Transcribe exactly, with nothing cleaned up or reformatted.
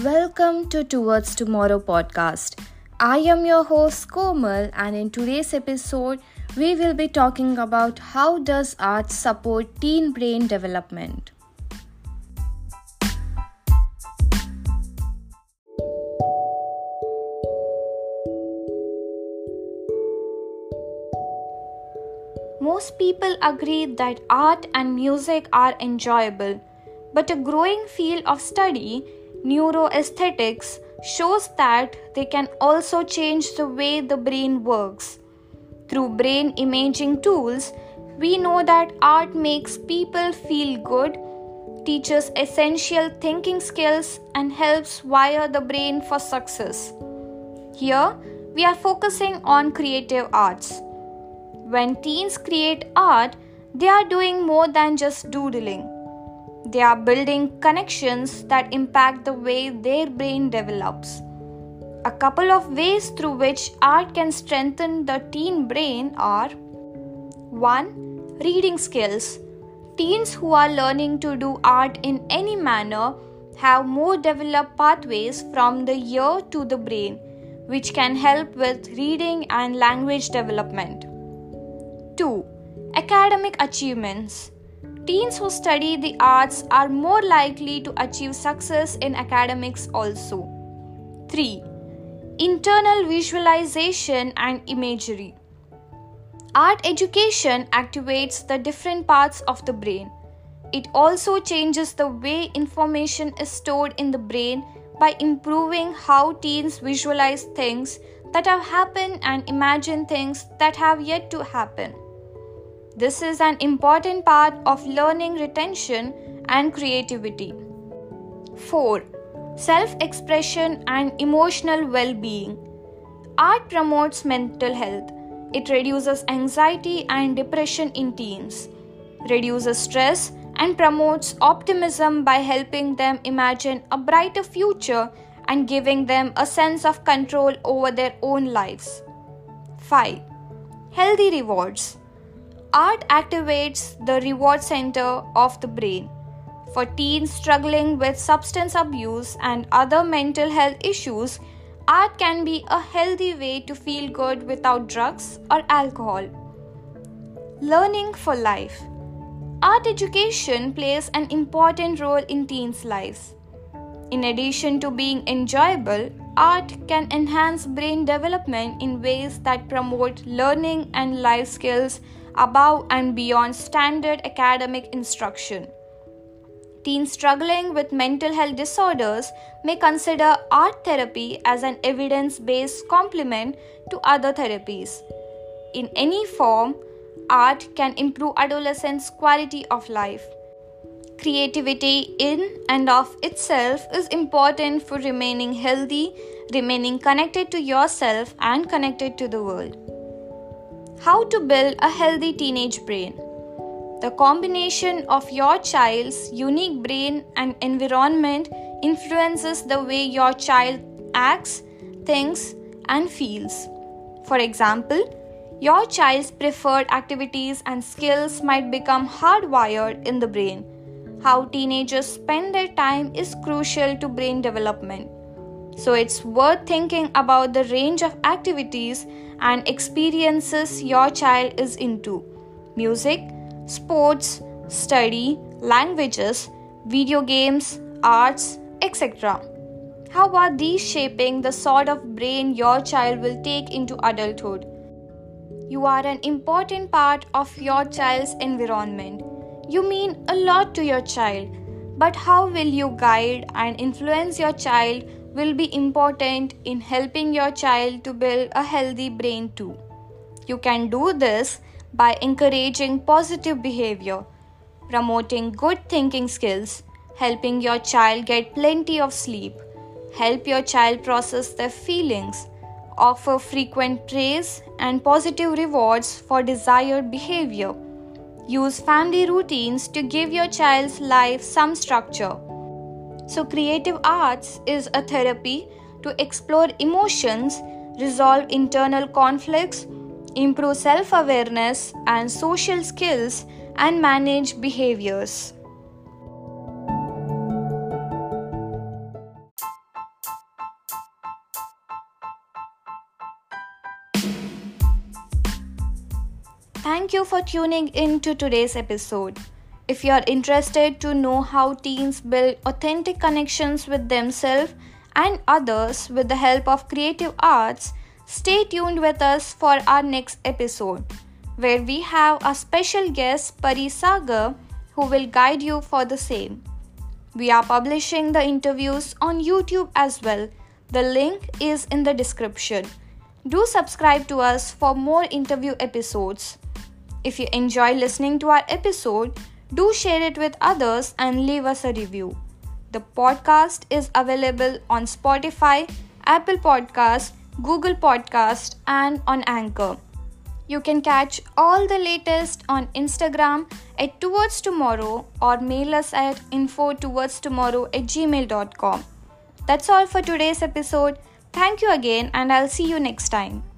Welcome to Towards Tomorrow podcast. I am your host Komal, and in today's episode we will be talking about how does art support teen brain development. Most people agree that art and music are enjoyable, but a growing field of study, neuroaesthetics, shows that they can also change the way the brain works. Through brain imaging tools, we know that art makes people feel good, teaches essential thinking skills, and helps wire the brain for success. Here, we are focusing on creative arts. When teens create art, they are doing more than just doodling. They are building connections that impact the way their brain develops. A couple of ways through which art can strengthen the teen brain are: one. Reading skills. Teens who are learning to do art in any manner have more developed pathways from the ear to the brain, which can help with reading and language development. two. Academic achievements. Teens who study the arts are more likely to achieve success in academics also. three. Internal visualization and imagery. Art education activates the different parts of the brain. It also changes the way information is stored in the brain by improving how teens visualize things that have happened and imagine things that have yet to happen. This is an important part of learning retention and creativity. four. Self-expression and emotional well-being. Art promotes mental health. It reduces anxiety and depression in teens, reduces stress, and promotes optimism by helping them imagine a brighter future and giving them a sense of control over their own lives. five. Healthy rewards. Art activates the reward center of the brain. For teens struggling with substance abuse and other mental health issues, art can be a healthy way to feel good without drugs or alcohol. Learning for life. Art education plays an important role in teens' lives. In addition to being enjoyable, art can enhance brain development in ways that promote learning and life skills above and beyond standard academic instruction. Teens struggling with mental health disorders may consider art therapy as an evidence-based complement to other therapies. In any form, art can improve adolescents' quality of life. Creativity in and of itself is important for remaining healthy, remaining connected to yourself and connected to the world. How to build a healthy teenage brain. The combination of your child's unique brain and environment influences the way your child acts, thinks, and feels. For example, your child's preferred activities and skills might become hardwired in the brain. How teenagers spend their time is crucial to brain development. So it's worth thinking about the range of activities and experiences your child is into: music, sports, study, languages, video games, arts, et cetera. How are these shaping the sort of brain your child will take into adulthood? You are an important part of your child's environment. You mean a lot to your child, but how will you guide and influence your child will be important in helping your child to build a healthy brain too. You can do this by encouraging positive behavior, promoting good thinking skills, helping your child get plenty of sleep, help your child process their feelings, offer frequent praise and positive rewards for desired behavior. Use family routines to give your child's life some structure. So creative arts is a therapy to explore emotions, resolve internal conflicts, improve self-awareness and social skills, and manage behaviors. thank you for tuning in to today's episode. If you are interested to know how teens build authentic connections with themselves and others with the help of creative arts, stay tuned with us for our next episode, where we have a special guest, Pari Sagar, who will guide you for the same. We are publishing the interviews on YouTube as well. The link is in the description. Do subscribe to us for more interview episodes. If you enjoy listening to our episode, do share it with others and leave us a review. The podcast is available on Spotify, Apple Podcasts, Google Podcasts, and on Anchor. You can catch all the latest on Instagram at Towards Tomorrow or mail us at info towards tomorrow at gmail dot com. That's all for today's episode. Thank you again, and I'll see you next time.